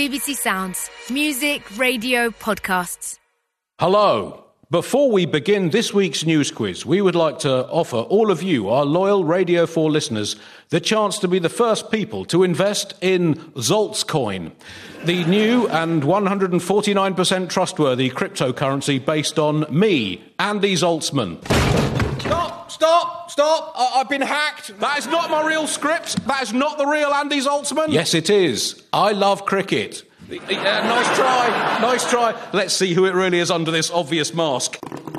BBC Sounds. Music, radio, podcasts. Hello. Before we begin this week's news quiz, we would like to offer all of you, our loyal Radio 4 listeners, the chance to be the first people to invest in Zaltzcoin, the new and 149% trustworthy cryptocurrency based on me, Andy Zaltzman. Stop! I've been hacked. That is not my real script. That is not the real Andy Zaltzman. Yes, it is. I love cricket. Nice try. Let's see who it really is under this obvious mask.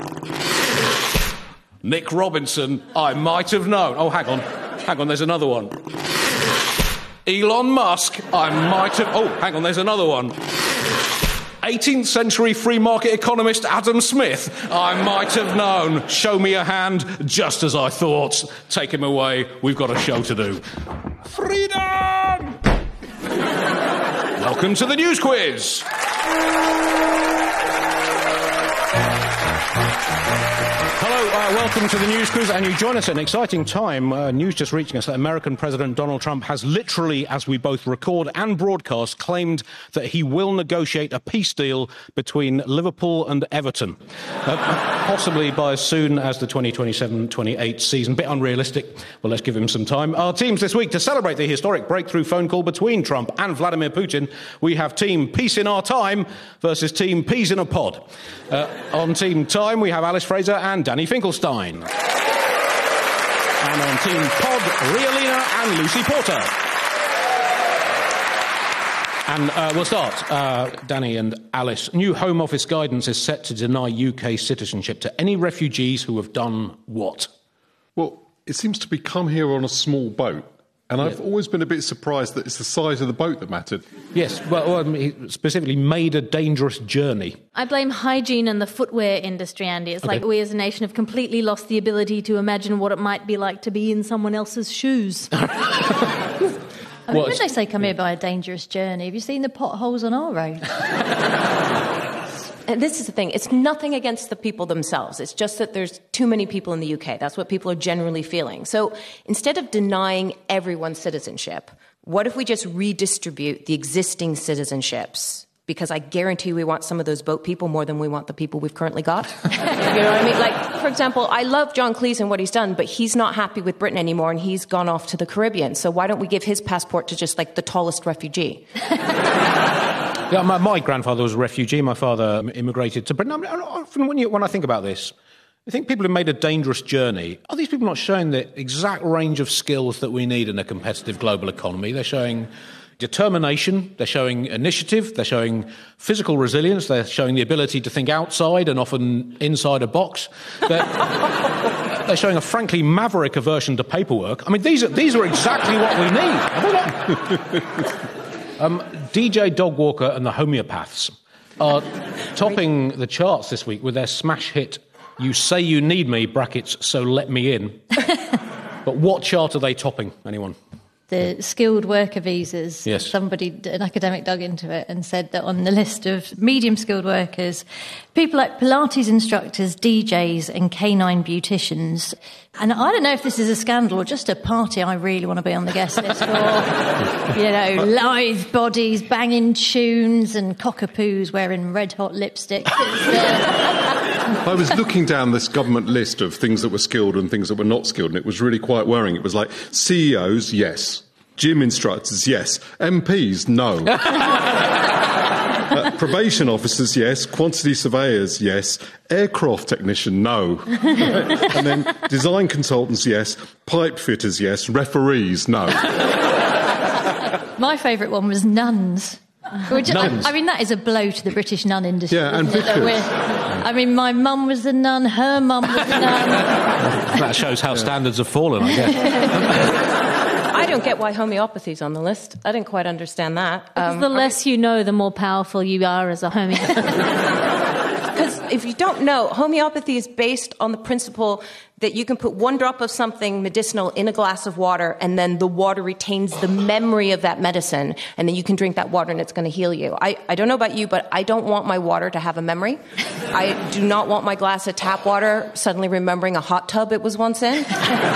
Nick Robinson, I might have known. Oh, hang on, there's another one. Elon Musk, I might have... Oh, hang on, there's another one. 18th century free market economist Adam Smith, I might have known. Show me a hand, just as I thought. Take him away, we've got a show to do. Freedom! Welcome to the news quiz. Hello, welcome to the news quiz, and you join us at an exciting time. News just reaching us that American President Donald Trump has literally, as we both record and broadcast, claimed that he will negotiate a peace deal between Liverpool and Everton, possibly by as soon as the 2027-28 season. Bit unrealistic. Well, let's give him some time. Our teams this week to celebrate the historic breakthrough phone call between Trump and Vladimir Putin. We have Team Peace in Our Time versus Team Peas in a Pod. On Team Time, we have Alice Fraser and Danny Finkelstein. And on Team Pod, Rialina and Lucy Porter. And we'll start, Danny and Alice. New Home Office guidance is set to deny UK citizenship to any refugees who have done what? Well, it seems to be come here on a small boat. And I've always been a bit surprised that it's the size of the boat that mattered. Yes, well, he specifically made a dangerous journey. I blame hygiene and the footwear industry, Andy. It's like we as a nation have completely lost the ability to imagine what it might be like to be in someone else's shoes. When they say come here by a dangerous journey, have you seen the potholes on our road? And this is the thing, it's nothing against the people themselves. It's just that there's too many people in the UK. That's what people are generally feeling. So instead of denying everyone citizenship, what if we just redistribute the existing citizenships? Because I guarantee we want some of those boat people more than we want the people we've currently got. You know what I mean? Like, for example, I love John Cleese and what he's done, but he's not happy with Britain anymore and he's gone off to the Caribbean. So why don't we give his passport to just like the tallest refugee? Yeah, my grandfather was a refugee. My father immigrated to Britain. I mean, often when I think about this, I think people have made a dangerous journey. Are these people not showing the exact range of skills that we need in a competitive global economy? They're showing determination, they're showing initiative, they're showing physical resilience, they're showing the ability to think outside and often inside a box. They're showing a frankly maverick aversion to paperwork. I mean, these are exactly what we need. DJ Dogwalker and the Homeopaths are topping the charts this week with their smash hit, You Say You Need Me, brackets, So Let Me In. But what chart are they topping, anyone? The skilled worker visas. Yes. An academic dug into it and said that on the list of medium skilled workers, people like Pilates instructors, DJs and canine beauticians. And I don't know if this is a scandal or just a party I really want to be on the guest list for. Lithe bodies, banging tunes and cockapoos wearing red hot lipstick. I was looking down this government list of things that were skilled and things that were not skilled, and it was really quite worrying. It was like CEOs, yes. Gym instructors, yes. MPs, no. Probation officers, yes. Quantity surveyors, yes. Aircraft technician, no. And then design consultants, yes. Pipe fitters, yes. Referees, no. My favourite one was nuns. Nuns. I mean, that is a blow to the British nun industry. Yeah, and vicars. I mean, my mum was a nun, her mum was a nun. That shows how standards have fallen, I guess. I don't get why homeopathy's on the list. I didn't quite understand that. Because the less you know, the more powerful you are as a homeopath. Because if you don't know, homeopathy is based on the principle that you can put one drop of something medicinal in a glass of water and then the water retains the memory of that medicine and then you can drink that water and it's going to heal you. I don't know about you, but I don't want my water to have a memory. I do not want my glass of tap water suddenly remembering a hot tub it was once in.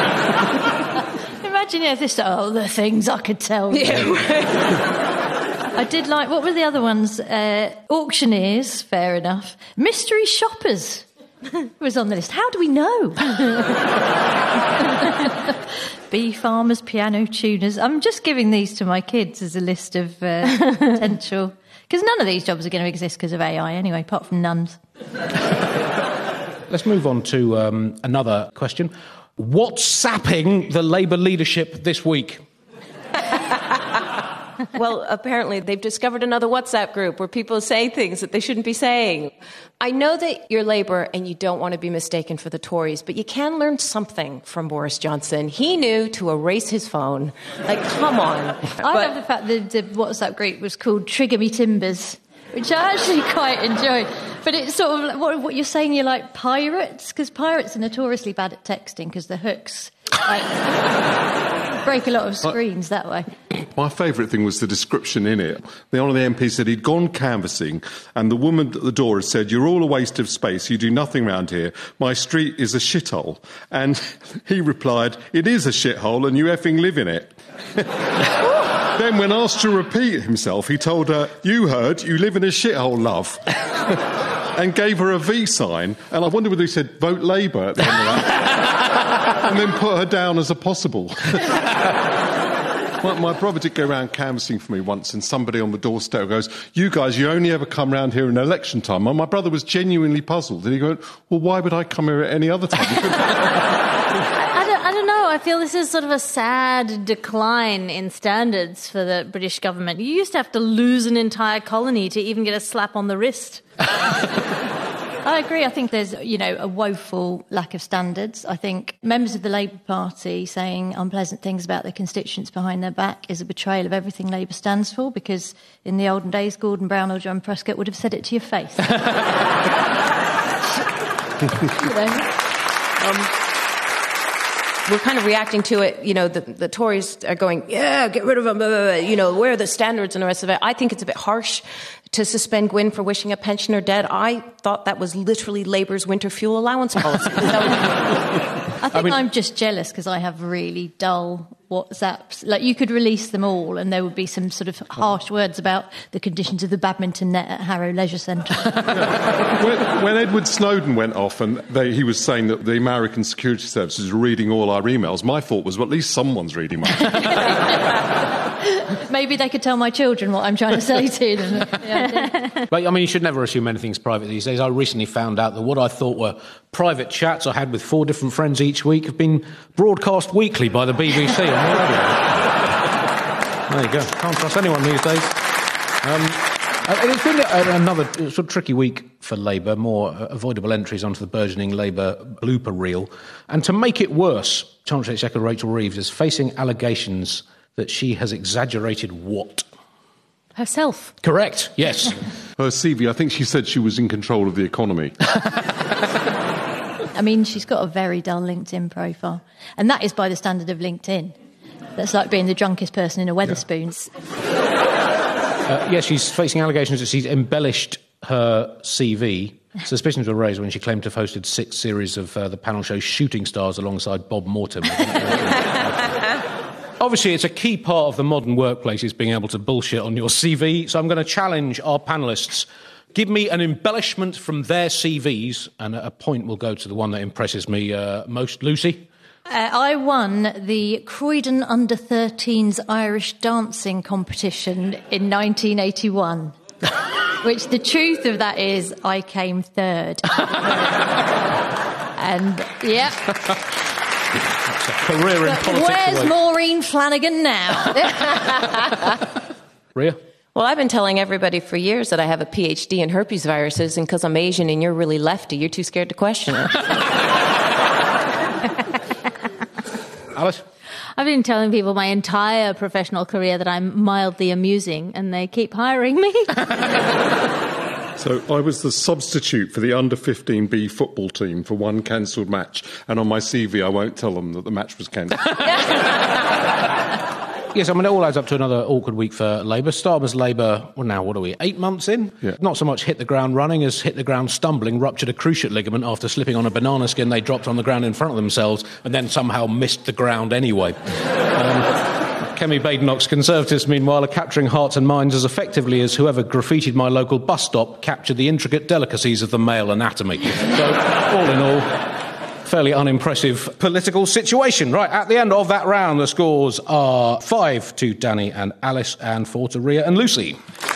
Imagine if the things I could tell you. I did like, what were the other ones? Auctioneers, fair enough. Mystery shoppers was on the list. How do we know? Bee farmers, piano tuners. I'm just giving these to my kids as a list of potential... Because none of these jobs are going to exist because of AI anyway, apart from nuns. Let's move on to another question. What's sapping the Labour leadership this week? Well, apparently they've discovered another WhatsApp group where people say things that they shouldn't be saying. I know that you're Labour and you don't want to be mistaken for the Tories, but you can learn something from Boris Johnson. He knew to erase his phone. Like, come on. I love the fact that the WhatsApp group was called Trigger Me Timbers, which I actually quite enjoyed. But it's sort of like, what you're saying, you're like pirates? Because pirates are notoriously bad at texting because the hooks break a lot of screens that way. My favourite thing was the description in it. One of the MPs said he'd gone canvassing and the woman at the door had said, "You're all a waste of space, you do nothing round here. My street is a shithole." And he replied, "It is a shithole and you effing live in it." Then when asked to repeat himself, he told her, "You heard, you live in a shithole, love." And gave her a V sign. And I wondered whether he said, "Vote Labour" at the end of that. And then put her down as a possible. My brother did go around canvassing for me once, and somebody on the doorstep goes, "You guys, you only ever come round here in election time." And my brother was genuinely puzzled. And he goes, "Well, why would I come here at any other time?" I don't know. I feel this is sort of a sad decline in standards for the British government. You used to have to lose an entire colony to even get a slap on the wrist. I agree. I think there's, a woeful lack of standards. I think members of the Labour Party saying unpleasant things about their constituents behind their back is a betrayal of everything Labour stands for, because in the olden days, Gordon Brown or John Prescott would have said it to your face. We're kind of reacting to it. The Tories are going, "Yeah, get rid of them, where are the standards," and the rest of it. I think it's a bit harsh to suspend Gwyn for wishing a pensioner dead. I thought that was literally Labour's winter fuel allowance policy. I think I'm just jealous because I have really dull WhatsApps. Like, you could release them all and there would be some sort of harsh words about the conditions of the badminton net at Harrow Leisure Centre. When Edward Snowden went off and he was saying that the American security services are reading all our emails, my thought was, well, at least someone's reading mine. Maybe they could tell my children what I'm trying to say to them. Yeah. But, you should never assume anything's private these days. I recently found out that what I thought were private chats I had with 4 different friends each week have been broadcast weekly by the BBC on the radio. There you go. Can't trust anyone these days. It's been another sort of tricky week for Labour, more avoidable entries onto the burgeoning Labour blooper reel. And to make it worse, Chancellor Exchequer Rachel Reeves is facing allegations that she has exaggerated what? Herself. Correct, yes. Her CV, I think she said she was in control of the economy. She's got a very dull LinkedIn profile. And that is by the standard of LinkedIn. That's like being the drunkest person in a Wetherspoons. Yes, she's facing allegations that she's embellished her CV. Suspicions were raised when she claimed to have hosted 6 series of the panel show Shooting Stars alongside Bob Mortimer. Obviously, it's a key part of the modern workplace is being able to bullshit on your CV, so I'm going to challenge our panellists. Give me an embellishment from their CVs, and a point will go to the one that impresses me most. Lucy? I won the Croydon Under-13s Irish dancing competition in 1981, which the truth of that is I came 3rd. And, yeah... That's a career in politics. Where's Maureen Flanagan now? Rhea? Well, I've been telling everybody for years that I have a PhD in herpes viruses, and because I'm Asian and you're really lefty, you're too scared to question it. Alice? I've been telling people my entire professional career that I'm mildly amusing, and they keep hiring me. So I was the substitute for the under-15B football team for one cancelled match, and on my CV I won't tell them that the match was cancelled. Yes, it all adds up to another awkward week for Labour. Starmer's Labour, well, now, what are we, 8 months in? Yeah. Not so much hit the ground running as hit the ground stumbling, ruptured a cruciate ligament after slipping on a banana skin they dropped on the ground in front of themselves and then somehow missed the ground anyway. Kemi Badenoch's Conservatives, meanwhile, are capturing hearts and minds as effectively as whoever graffitied my local bus stop captured the intricate delicacies of the male anatomy. So, all in all, fairly unimpressive political situation. Right, at the end of that round, the scores are 5 to Danny and Alice and 4 to Ria and Lucy.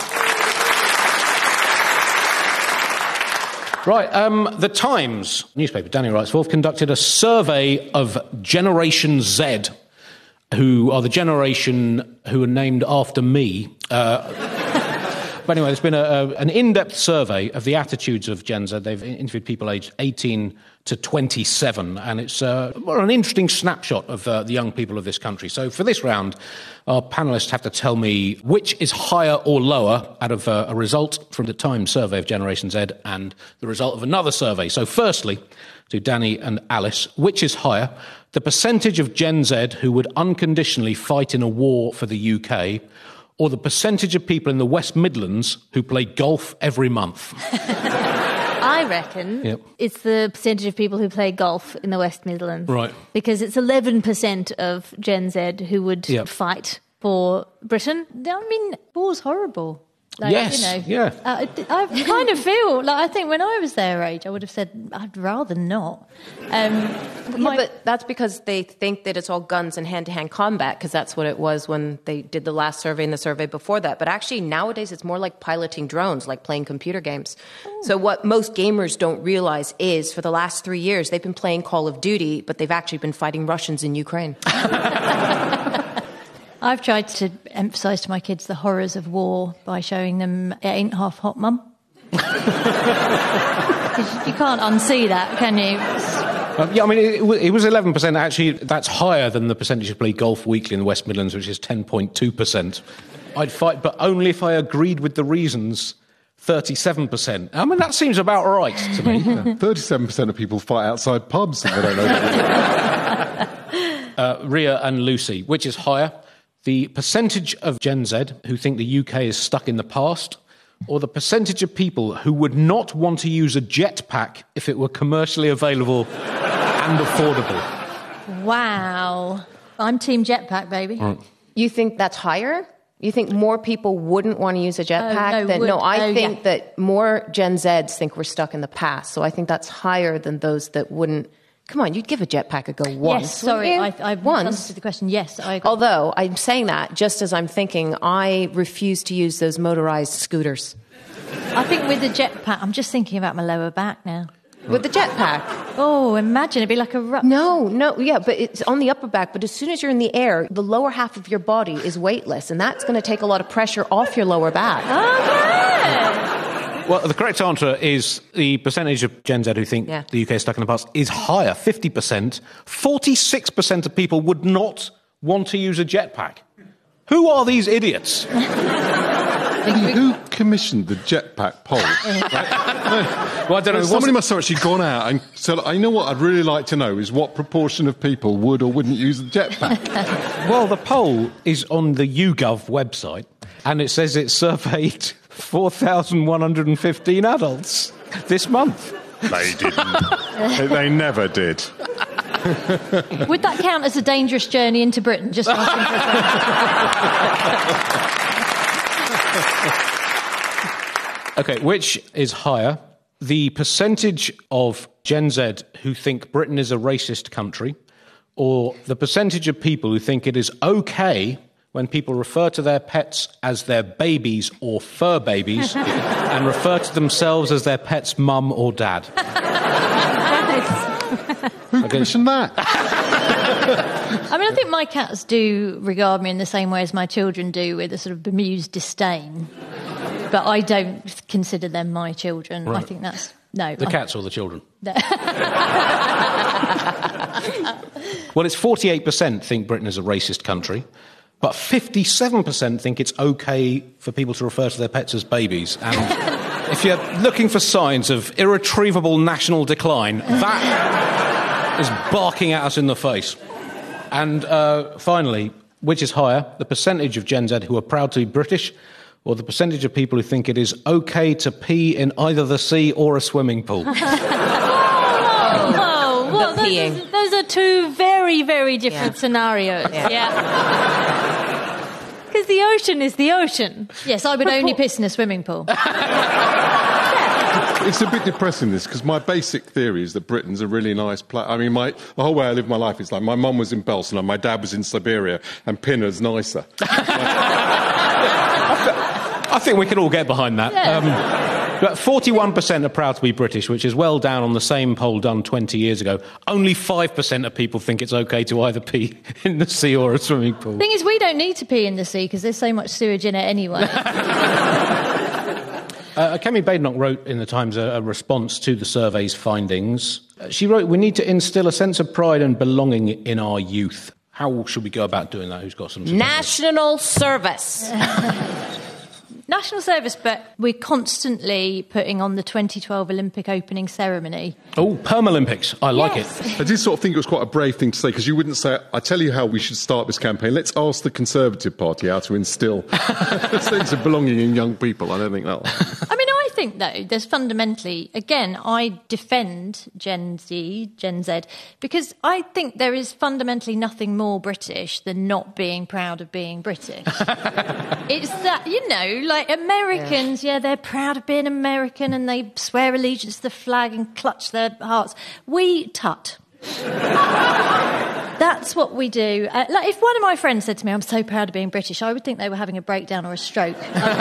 Right, the Times newspaper, Danny writes, have conducted a survey of Generation Z, who are the generation who are named after me. But anyway, there's been an in-depth survey of the attitudes of Gen Z. They've interviewed people aged 18 to 27, and it's an interesting snapshot of the young people of this country. So for this round, our panellists have to tell me which is higher or lower out of a result from the Times survey of Generation Z and the result of another survey. So firstly, to Danny and Alice, which is higher, the percentage of Gen Z who would unconditionally fight in a war for the UK, or the percentage of people in the West Midlands who play golf every month? I reckon it's the percentage of people who play golf in the West Midlands. Right. Because it's 11% of Gen Z who would fight for Britain. I mean, war's horrible. Like, yes, I kind of feel like, I think when I was their age, I would have said, I'd rather not. But that's because they think that it's all guns and hand-to-hand combat, because that's what it was when they did the last survey and the survey before that. But actually, nowadays, it's more like piloting drones, like playing computer games. Ooh. So what most gamers don't realize is, for the last 3 years, they've been playing Call of Duty, but they've actually been fighting Russians in Ukraine. I've tried to emphasise to my kids the horrors of war by showing them It Ain't Half Hot, Mum. You can't unsee that, can you? I mean, it was 11%. Actually, that's higher than the percentage who play golf weekly in the West Midlands, which is 10.2%. I'd fight, but only if I agreed with the reasons. 37%. I mean, that seems about right to me. 37% of people fight outside pubs if they don't know. Ria and Lucy, which is higher? The percentage of Gen Z who think the UK is stuck in the past, or the percentage of people who would not want to use a jetpack if it were commercially available and affordable? Wow. I'm team jetpack, baby. Right. You think that's higher? You think more people wouldn't want to use a jetpack? I think that more Gen Zs think we're stuck in the past. So I think that's higher than those that wouldn't. Come on, you'd give a jetpack a go once. Yes, sorry, I answered the question. Yes, I agree. Although I'm saying that just as I'm thinking, I refuse to use those motorised scooters. I think with the jetpack, I'm just thinking about my lower back now. With the jetpack? Oh, imagine, it'd be like a... No, but it's on the upper back. But as soon as you're in the air, the lower half of your body is weightless, and that's going to take a lot of pressure off your lower back. Okay. Well, the correct answer is the percentage of Gen Z who think the UK is stuck in the past is higher, 50%. 46% of people would not want to use a jetpack. Who are these idiots? Who commissioned the jetpack poll? Well, I don't know. Somebody must have actually gone out and said, I know what I'd really like to know is what proportion of people would or wouldn't use the jetpack. Well, the poll is on the YouGov website, and it says it surveyed 4,115 adults this month. They didn't. They never did. Would that count as a dangerous journey into Britain? Just OK, which is higher? The percentage of Gen Z who think Britain is a racist country, or the percentage of people who think it is OK when people refer to their pets as their babies or fur babies and refer to themselves as their pet's mum or dad? Who commissioned that? I mean, I think my cats do regard me in the same way as my children do, with a sort of bemused disdain. But I don't consider them my children. Right. I think that's... No. The cats or the children? Well, it's 48% think Britain is a racist country, but 57% think it's OK for people to refer to their pets as babies. And if you're looking for signs of irretrievable national decline, that is barking at us in the face. And finally, which is higher, the percentage of Gen Z who are proud to be British, or the percentage of people who think it is OK to pee in either the sea or a swimming pool? Well, those are two very, very different scenarios. Yeah. Because the ocean is the ocean. Yes, I would only piss in a swimming pool. It's a bit depressing, this, because my basic theory is that Britain's a really nice place. I mean, the whole way I live my life is like my mum was in Belsen and my dad was in Siberia, and Pinner's nicer. I think we can all get behind that. Yeah. But 41% are proud to be British, which is well down on the same poll done 20 years ago. Only 5% of people think it's OK to either pee in the sea or a swimming pool. The thing is, we don't need to pee in the sea because there's so much sewage in it anyway. Kemi Badenoch wrote in the Times a response to the survey's findings. She wrote, "We need to instill a sense of pride and belonging in our youth." How should we go about doing that? Who's got some suggestions? National service. National service, but we're constantly putting on the 2012 Olympic opening ceremony. Oh, Permalympics. I like it. I did sort of think it was quite a brave thing to say, because you wouldn't say, I tell you how we should start this campaign. Let's ask the Conservative Party how to instill a sense of belonging in young people. I don't think that one. I mean, I think, though, there's fundamentally, again, I defend Gen Z, because I think there is fundamentally nothing more British than not being proud of being British. It's that, like Americans, they're proud of being American and they swear allegiance to the flag and clutch their hearts. We tut. That's what we do. Like if one of my friends said to me, "I'm so proud of being British," I would think they were having a breakdown or a stroke.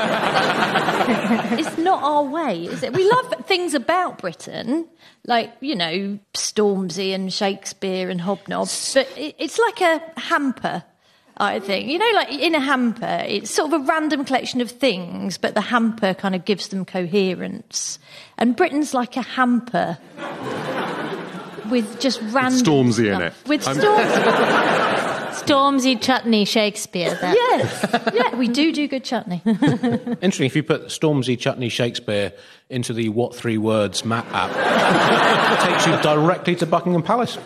It's not our way, is it? We love things about Britain, like, Stormzy and Shakespeare and Hobnob, but it's like a hamper, I think. Like in a hamper, it's sort of a random collection of things, but the hamper kind of gives them coherence. And Britain's like a hamper with just random Stormzy stuff. in it. With Stormzy. Stormzy chutney Shakespeare. Yes. Yeah, we do good chutney. Interesting, if you put Stormzy chutney Shakespeare into the What 3 Words map app, it takes you directly to Buckingham Palace.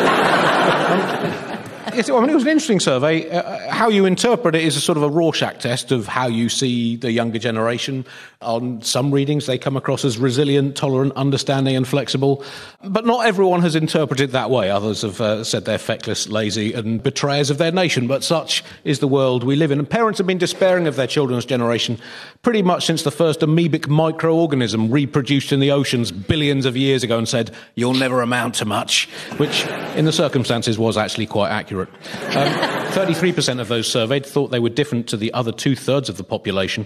It was an interesting survey. How you interpret it is a sort of a Rorschach test of how you see the younger generation. On some readings, they come across as resilient, tolerant, understanding and flexible. But not everyone has interpreted it that way. Others have said they're feckless, lazy and betrayers of their nation. But such is the world we live in. And parents have been despairing of their children's generation pretty much since the first amoebic microorganism reproduced in the oceans billions of years ago and said, "You'll never amount to much," which in the circumstances was actually quite accurate. 33% of those surveyed thought they were different to the other 2/3 of the population.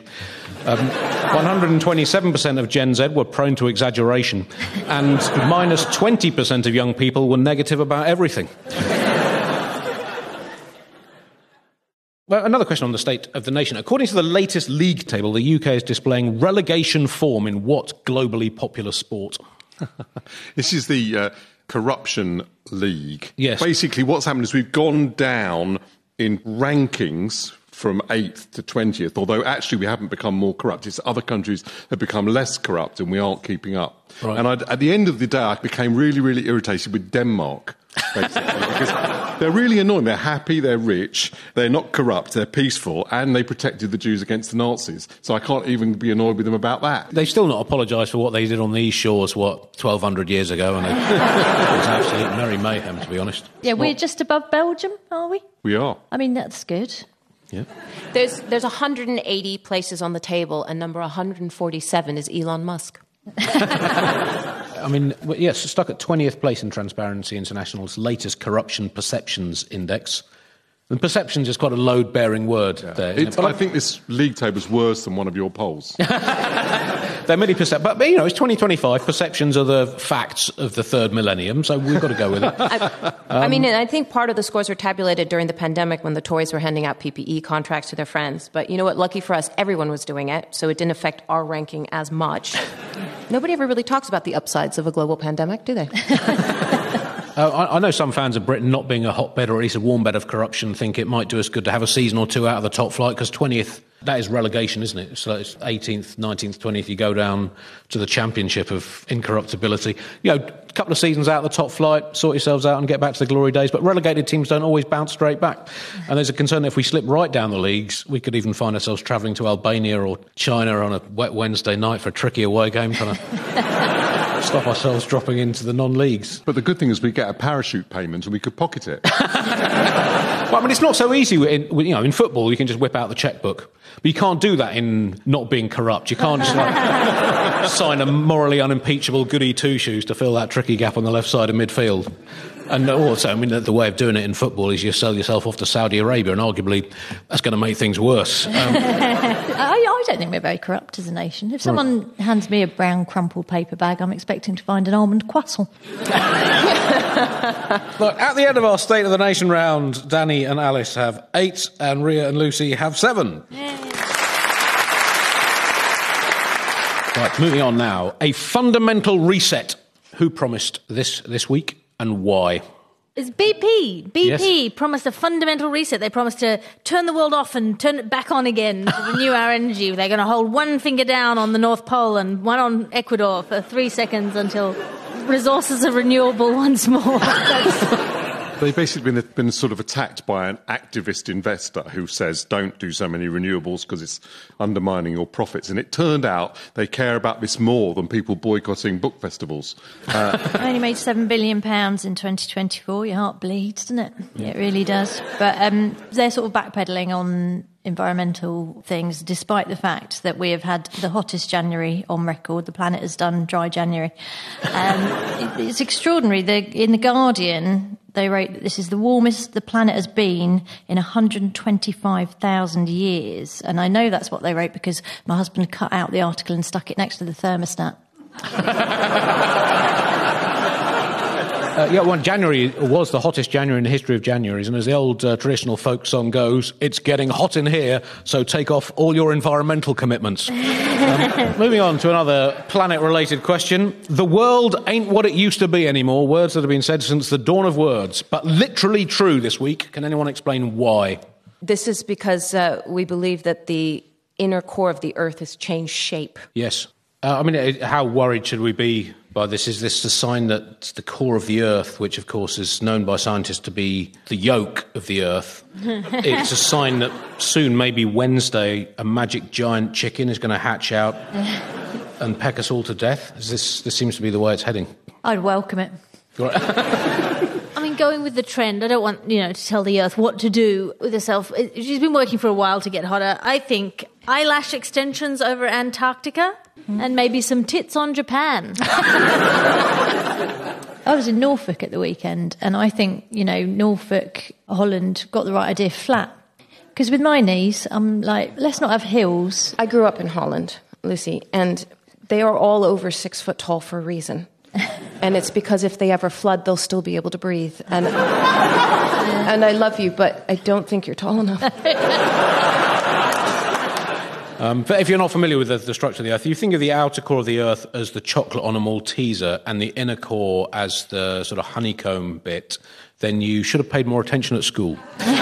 127% of Gen Z were prone to exaggeration, and minus 20% of young people were negative about everything. Well, another question on the state of the nation. According to the latest league table, the UK is displaying relegation form in what globally popular sport? This is the corruption league. Yes. Basically, what's happened is we've gone down in rankings from 8th to 20th, although actually we haven't become more corrupt. It's other countries have become less corrupt and we aren't keeping up. Right. And at the end of the day, I became really, really irritated with Denmark, basically, because they're really annoying. They're happy, they're rich, they're not corrupt, they're peaceful, and they protected the Jews against the Nazis. So I can't even be annoyed with them about that. They've still not apologised for what they did on these shores, 1,200 years ago, and it was absolute merry mayhem, to be honest. Yeah, we're just above Belgium, are we? We are. I mean, that's good. Yeah. There's 180 places on the table, and number 147 is Elon Musk. I mean, yes, stuck at 20th place in Transparency International's latest Corruption Perceptions Index. And perceptions is quite a load-bearing word there. I think this league table's worse than one of your polls. They're many perceptions. But, it's 2025. Perceptions are the facts of the third millennium, so we've got to go with it. I think part of the scores were tabulated during the pandemic when the Tories were handing out PPE contracts to their friends. But you know what? Lucky for us, everyone was doing it, so it didn't affect our ranking as much. Nobody ever really talks about the upsides of a global pandemic, do they? I know some fans of Britain, not being a hotbed or at least a warm bed of corruption, think it might do us good to have a season or two out of the top flight, because 20th, that is relegation, isn't it? So it's 18th, 19th, 20th, you go down to the championship of incorruptibility. A couple of seasons out of the top flight, sort yourselves out and get back to the glory days. But relegated teams don't always bounce straight back. And there's a concern that if we slip right down the leagues, we could even find ourselves travelling to Albania or China on a wet Wednesday night for a tricky away game, trying to stop ourselves dropping into the non-leagues. But the good thing is we get a parachute payment and we could pocket it. Well, I mean, it's not so easy. In football, you can just whip out the checkbook. But you can't do that in not being corrupt. You can't just sign a morally unimpeachable goody two-shoes to fill that tricky gap on the left side of midfield. And also, I mean, the way of doing it in football is you sell yourself off to Saudi Arabia, and arguably that's going to make things worse. I don't think we're very corrupt as a nation. If someone hands me a brown crumpled paper bag, I'm expecting to find an almond croissant. Look, at the end of our State of the Nation round, Danny and Alice have 8, and Ria and Lucy have 7. Yay. Right, moving on now. A fundamental reset. Who promised this week? And why? It's BP. BP Yes. promised a fundamental reset. They promised to turn the world off and turn it back on again to renew our energy. They're going to hold one finger down on the North Pole and one on Ecuador for 3 seconds until resources are renewable once more. They've basically been sort of attacked by an activist investor who says don't do so many renewables because it's undermining your profits. And it turned out they care about this more than people boycotting book festivals. I only made £7 billion in 2024. Your heart bleeds, doesn't it? Yeah, it really does. But they're sort of backpedaling on environmental things, despite the fact that we have had the hottest January on record. The planet has done dry January. It's extraordinary. In The Guardian, they wrote that this is the warmest the planet has been in 125,000 years. And I know that's what they wrote because my husband cut out the article and stuck it next to the thermostat. January was the hottest January in the history of Januaries, and as the old traditional folk song goes, it's getting hot in here, so take off all your environmental commitments. Moving on to another planet-related question. The world ain't what it used to be anymore, words that have been said since the dawn of words, but literally true this week. Can anyone explain why? This is because we believe that the inner core of the Earth has changed shape. Yes. How worried should we be by this? Is this a sign that the core of the Earth, which of course is known by scientists to be the yolk of the Earth, it's a sign that soon, maybe Wednesday, a magic giant chicken is going to hatch out and peck us all to death? This seems to be the way it's heading. I'd welcome it. Going with the trend, I don't want, to tell the Earth what to do with herself. She's been working for a while to get hotter. I think eyelash extensions over Antarctica and maybe some tits on Japan. I was in Norfolk at the weekend, and I think, Norfolk, Holland got the right idea flat. Because with my knees, I'm like, let's not have hills. I grew up in Holland, Lucy, and they are all over 6 foot tall for a reason. And it's because if they ever flood, they'll still be able to breathe. And I love you, but I don't think you're tall enough. But if you're not familiar with the structure of the Earth, you think of the outer core of the Earth as the chocolate on a Malteser and the inner core as the sort of honeycomb bit, then you should have paid more attention at school.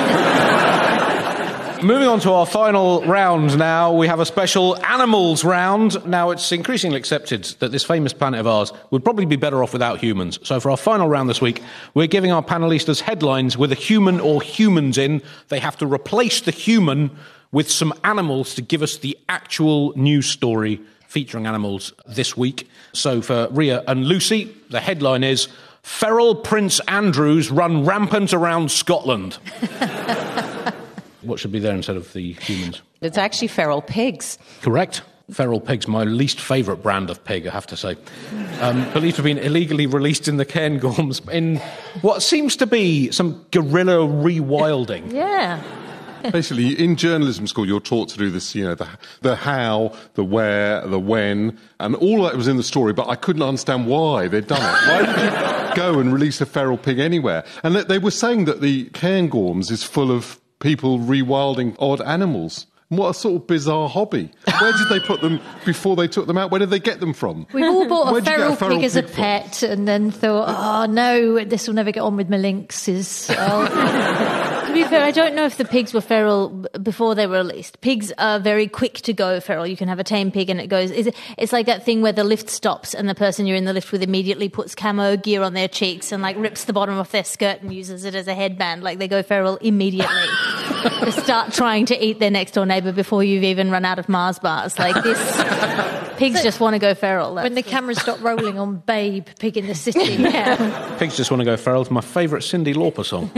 Moving on to our final round now, we have a special animals round. Now, it's increasingly accepted that this famous planet of ours would probably be better off without humans. So for our final round this week, we're giving our panelistas headlines with a human or humans in. They have to replace the human with some animals to give us the actual news story featuring animals this week. So for Ria and Lucy, the headline is, Feral Prince Andrews run rampant around Scotland. What should be there instead of the humans? It's actually feral pigs. Correct. Feral pigs, my least favourite brand of pig, I have to say. Believed to have been illegally released in the Cairngorms in what seems to be some guerrilla rewilding. Yeah. Basically, in journalism school, you're taught to do this, the how, the where, the when, and all that was in the story, but I couldn't understand why they'd done it. Why did you go and release a feral pig anywhere? And they were saying that the Cairngorms is full of people rewilding odd animals. What a sort of bizarre hobby. Where did they put them before they took them out? Where did they get them from? We've all bought a feral pig as a pet and then thought, oh no, this will never get on with my lynxes. To be fair, I don't know if the pigs were feral before they were released. Pigs are very quick to go feral. You can have a tame pig and it goes... It's like that thing where the lift stops and the person you're in the lift with immediately puts camo gear on their cheeks and rips the bottom off their skirt and uses it as a headband. They go feral immediately. They start trying to eat their next door neighbour before you've even run out of Mars bars. This Pigs just want to go feral. When the cameras stop rolling on Babe, Pig in the City. Pigs just want to go feral to my favourite Cyndi Lauper song.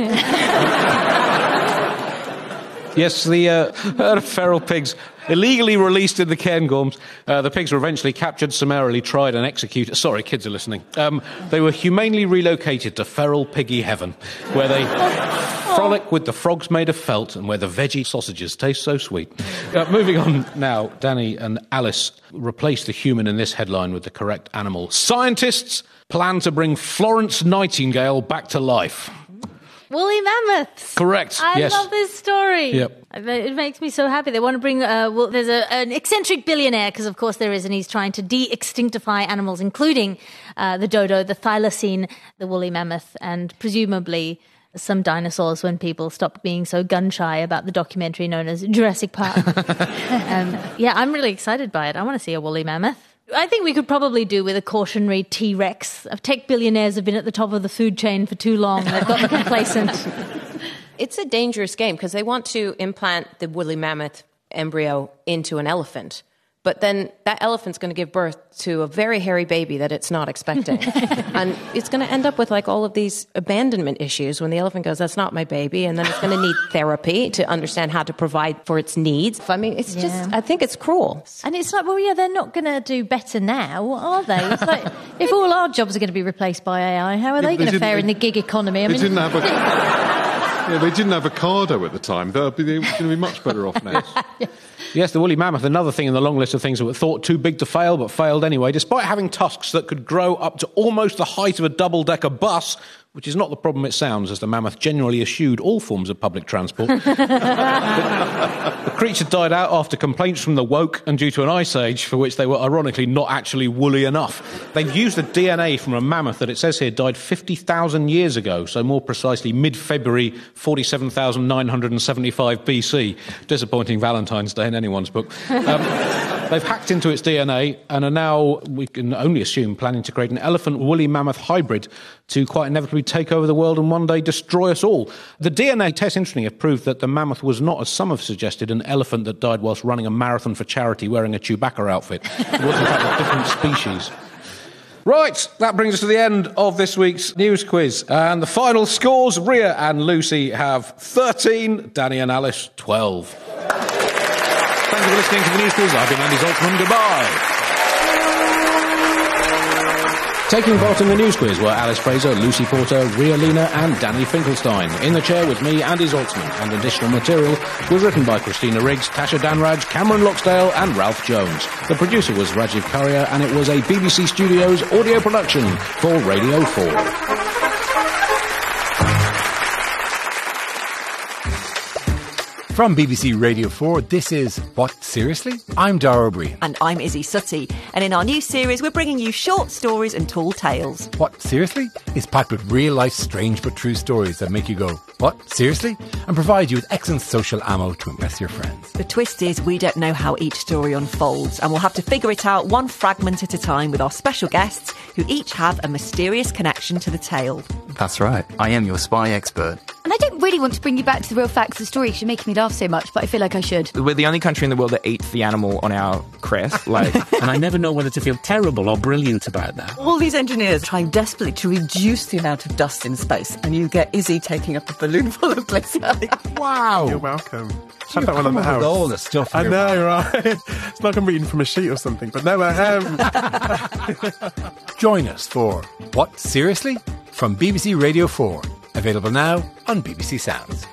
Yes, the herd of feral pigs illegally released in the Cairngorms. The pigs were eventually captured, summarily tried and executed. Sorry, kids are listening. They were humanely relocated to feral piggy heaven, where they frolic with the frogs made of felt and where the veggie sausages taste so sweet. Moving on now, Danny and Alice replace the human in this headline with the correct animal. Scientists plan to bring Florence Nightingale back to life. Woolly mammoths. Correct. I love this story. Yep. It makes me so happy. They want to bring... there's an eccentric billionaire, because of course there is, and he's trying to de-extinctify animals, including the dodo, the thylacine, the woolly mammoth, and presumably some dinosaurs when people stopped being so gun-shy about the documentary known as Jurassic Park. I'm really excited by it. I want to see a woolly mammoth. I think we could probably do with a cautionary T-Rex. Tech billionaires have been at the top of the food chain for too long. They've gotten complacent. It's a dangerous game because they want to implant the woolly mammoth embryo into an elephant. But then that elephant's going to give birth to a very hairy baby that it's not expecting. And it's going to end up with like all of these abandonment issues when the elephant goes, that's not my baby. And then it's going to need therapy to understand how to provide for its needs. I mean, it's just, I think it's cruel. And it's like, they're not going to do better now, are they? It's like, if all our jobs are going to be replaced by AI, how are they going to fare in the gig economy? They didn't have avocado at the time. They're going to be much better off now. Yes, the woolly mammoth, another thing in the long list of things that were thought too big to fail, but failed anyway. Despite having tusks that could grow up to almost the height of a double-decker bus, which is not the problem it sounds, as the mammoth generally eschewed all forms of public transport. The creature died out after complaints from the woke and due to an ice age for which they were ironically not actually woolly enough. They've used the DNA from a mammoth that it says here died 50,000 years ago, so more precisely mid-February 47,975 BC. Disappointing Valentine's Day in anyone's book. They've hacked into its DNA and are now, we can only assume, planning to create an elephant-woolly mammoth hybrid to quite inevitably take over the world and one day destroy us all. The DNA tests, interestingly, have proved that the mammoth was not, as some have suggested, an elephant that died whilst running a marathon for charity wearing a Chewbacca outfit. It was, in fact, a different species. Right, that brings us to the end of this week's news quiz. And the final scores, Ria and Lucy have 13, Danny and Alice 12. Thank you for listening to the news quiz. I've been Andy Zaltzman. Goodbye. Taking part in the news quiz were Alice Fraser, Lucy Porter, Ria Lina and Danny Finkelstein. In the chair with me, Andy Zaltzman, and additional material was written by Christina Riggs, Tasha Danraj, Cameron Loxdale and Ralph Jones. The producer was Rajiv Karia and it was a BBC Studios audio production for Radio 4. From BBC Radio 4, this is What, Seriously? I'm Dara O'Brien. And I'm Izzy Sutty. And in our new series, we're bringing you short stories and tall tales. What, Seriously? Is packed with real-life, strange but true stories that make you go, what, seriously? And provide you with excellent social ammo to impress your friends. The twist is we don't know how each story unfolds, and we'll have to figure it out one fragment at a time with our special guests, who each have a mysterious connection to the tale. That's right. I am your spy expert. And I don't really want to bring you back to the real facts of the story because you're making me laugh so much, but I feel like I should. We're the only country in the world that eats the animal on our crest. And I never know whether to feel terrible or brilliant about that. All these engineers trying desperately to reduce the amount of dust in space, and you get Izzy taking up a balloon full of bliss. Wow. You're welcome. Have that one on the house. With all the stuff. I know, right? It's like I'm reading from a sheet or something, but no, Join us for What, Seriously? From BBC Radio 4. Available now on BBC Sounds.